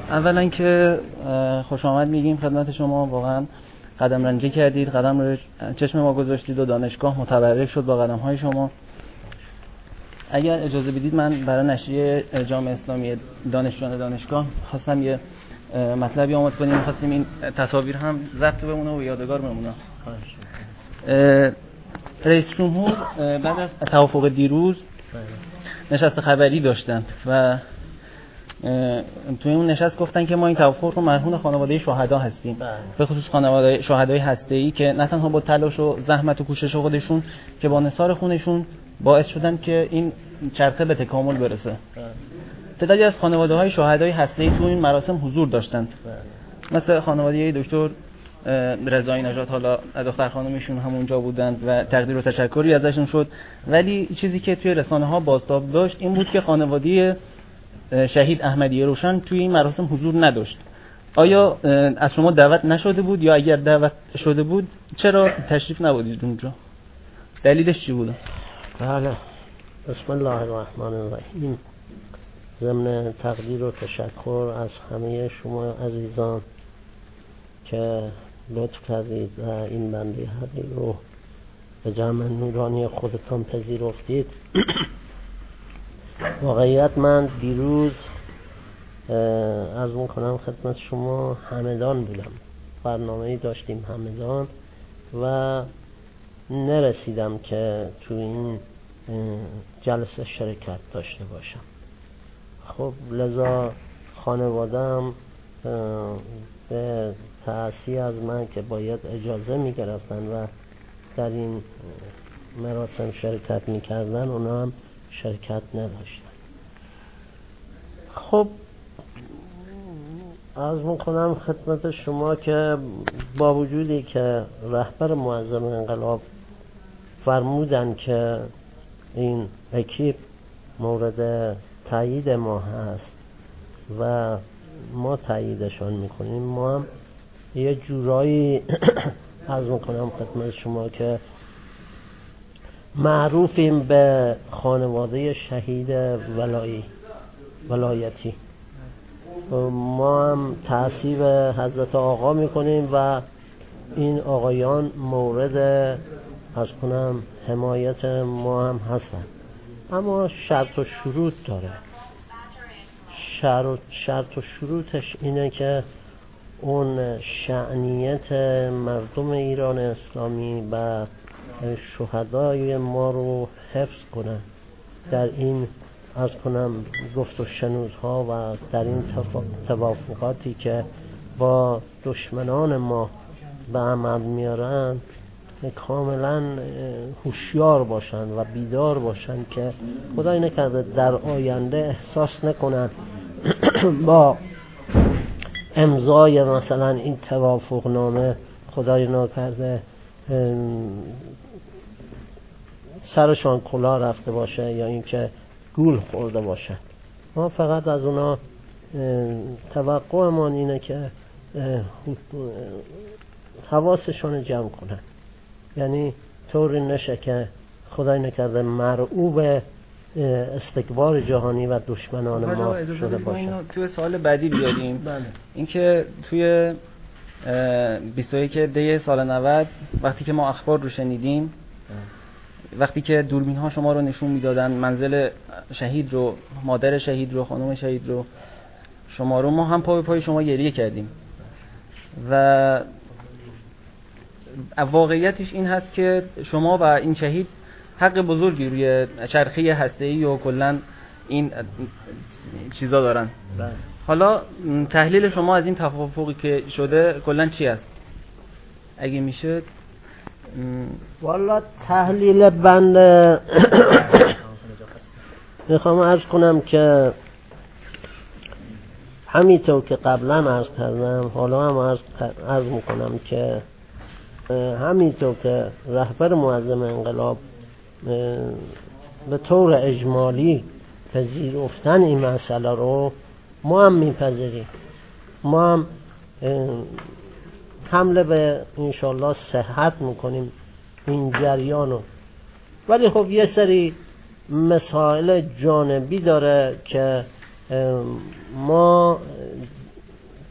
اولا که خوش آمد میگیم خدمت شما. واقعا قدم رنجی کردید، قدم روی چشم ما گذاشتید و دانشگاه متبرک شد با قدم های شما. اگر اجازه بدید من برای نشریه جامعه اسلامی دانشجویان دانشگاه خواستم یه مطلبی آماده کنیم. خواستیم این تصاویر هم ضبط بمونه و یادگار بمونه. رئیس جمهور بعد از توافق دیروز نشست خبری داشتن و توی اون نشست گفتن که ما این توافق رو مرهون خانواده شهدا هستیم، به خصوص خانواده شهدای هسته‌ای که نه تنها با تلاش و زحمت و کوشش خودشون که با نثار خونشون باعث شدن که این چرخه به تکامل برسه. تعدادی از خانواده‌های شهدای هسته‌ای تو این مراسم حضور داشتن، مثل خانواده دکتر رضایی نژاد، حالا دختر خانومشون همونجا بودند و تقدیر و تشکری ازشون شد. ولی چیزی که توی رسانه‌ها بازتاب داشت این بود که خانواده شهید احمدی روشن توی این مراسم حضور نداشت. آیا از شما دعوت نشده بود یا اگر دعوت شده بود چرا تشریف نبودید اونجا؟ دلیلش چی بود؟ بله، بسم الله الرحمن الرحیم. ضمن تقدیر و تشکر از همه شما عزیزان که لطف کردید و این بنده حقیر رو به جمع نورانی خودتان پذیرفتید. واقعیت من دیروز عرض میکنم خدمت شما همدان بودم، برنامه‌ای داشتیم همدان و نرسیدم که تو این جلسه شرکت داشته باشم. خب لذا خانوادم به تأسی از من که باید اجازه میگرفتن و در این مراسم شرکت میکردن، اونا هم شرکت نداشتن. خب عرض میکنم خدمت شما که با وجودی که رهبر معظم انقلاب فرمودن که این اکیپ مورد تایید ما هست و ما تاییدشان میکنیم، ما هم یه جورایی عرض میکنم خدمت شما که معروفیم به خانواده شهید ولایتی. ما هم تعصیب حضرت آقا میکنیم و این آقایان مورد از کنم حمایت ما هم هستن، اما شرط و شروط داره. شرط و شروطش اینه که اون شأنیت مردم ایران اسلامی و شهدای ما رو حفظ کنن در این از کنم گفت و شنودها و در این توافقاتی که با دشمنان ما به عمل میارن، کاملا هوشیار باشن و بیدار باشن که خدای نکرده در آینده احساس نکنن با امضای مثلا این توافق نامه خدای نکرده سرشان کلاه رفته باشه یا اینکه گول خورده باشه. ما فقط از اونا توقعمان اینه که حواسشون جمع کنن، یعنی طوری نشه که خدای نکرده مرعوب استکبار جهانی و دشمنان ما شده باشه. توی سوال بعدی بیاریم. اینکه توی 21 دی سال 90 وقتی که ما اخبار رو شنیدیم، وقتی که دوربین ها شما رو نشون میدادن منزل شهید رو، مادر شهید رو، خانم شهید رو، شما رو، ما هم پا به پای شما گریه کردیم و واقعیتش این هست که شما و این شهید حق بزرگی روی چرخه هسته‌ای و کلا این چیزا دارن. حالا تحلیل شما از این توافقی که شده کلا چی است؟ اگه میشه والا تحلیل بنده میخوام عرض کنم که همینطور که قبلا عرض کردم، حالا هم عرض میکنم که همینطور که رهبر معظم انقلاب به طور اجمالی پذیرفتن این مسئله رو ما هم میپذیریم. ما هم حمله به انشالله صحت میکنیم این جریانو. ولی خب یه سری مسائل جانبی داره که ما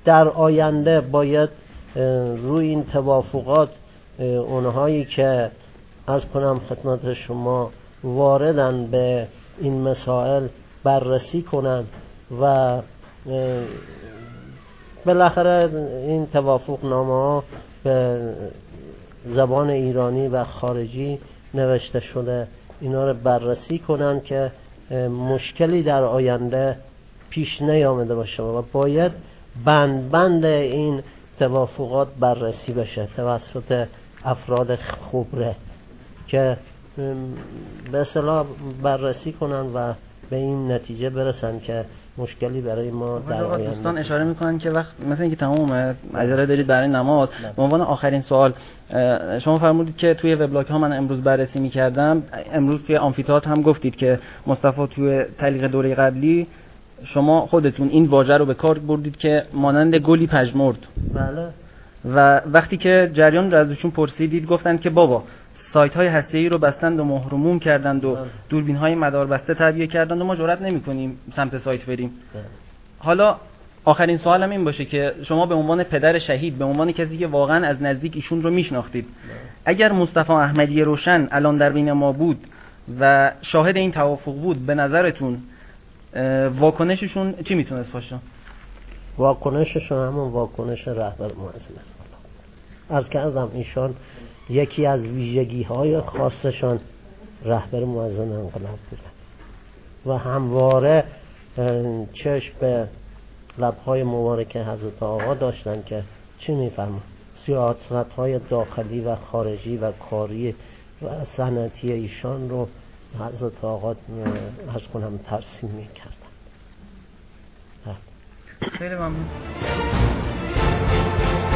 در آینده باید روی این توافقات اونهایی که از کنم خدمت شما واردن به این مسائل بررسی کنن و بالاخره این توافق نامه ها به زبان ایرانی و خارجی نوشته شده، اینا رو بررسی کنن که مشکلی در آینده پیش نیامده باشه و باید بند این توافقات بررسی بشه توسط افراد خبره که به اصطلاح بررسی کنن و به این نتیجه برسن که مشکلی برای ما در آینده. دوستان اشاره میکنن که وقت مثلا اینکه تمام اجازه دارید برای نماز، به عنوان آخرین سوال شما فرمودید که توی وبلاگ ها من امروز بررسی میکردم، امروز توی آمفی‌تئاتر هم گفتید که مصطفی توی تعلیق دوره قبلی شما خودتون این واژه رو به کار بردید که مانند گلی پژمرد. بله. و وقتی که جریان رو ازشون پرسیدید گفتن که بابا سایت‌های هسته‌ای رو بستند و مهرموم کردند و دوربین‌های مداربسته تعبیه کردند و ما جرئت نمی‌کنیم سمت سایت بریم. حالا آخرین سوالم این باشه که شما به عنوان پدر شهید، به عنوان کسی که واقعا از نزدیک ایشون رو میشناختید، اگر مصطفی احمدی روشن الان در بین ما بود و شاهد این توافق بود، به نظرتون واکنششون چی میتونست باشه؟ واکنششون همون واکنش رهبر معظم عرض کردم، ایشان یکی از ویژگی‌های خاصشان رهبر معظم انقلاب بودن و همواره چشم به لب‌های مبارک حضرت آقا داشتن که چی می‌فرمان، سیاست‌های داخلی و خارجی و کاری و صنعتی ایشان رو حضرت آقا از کنم ترسیم می‌کردن. خیلی ممنون.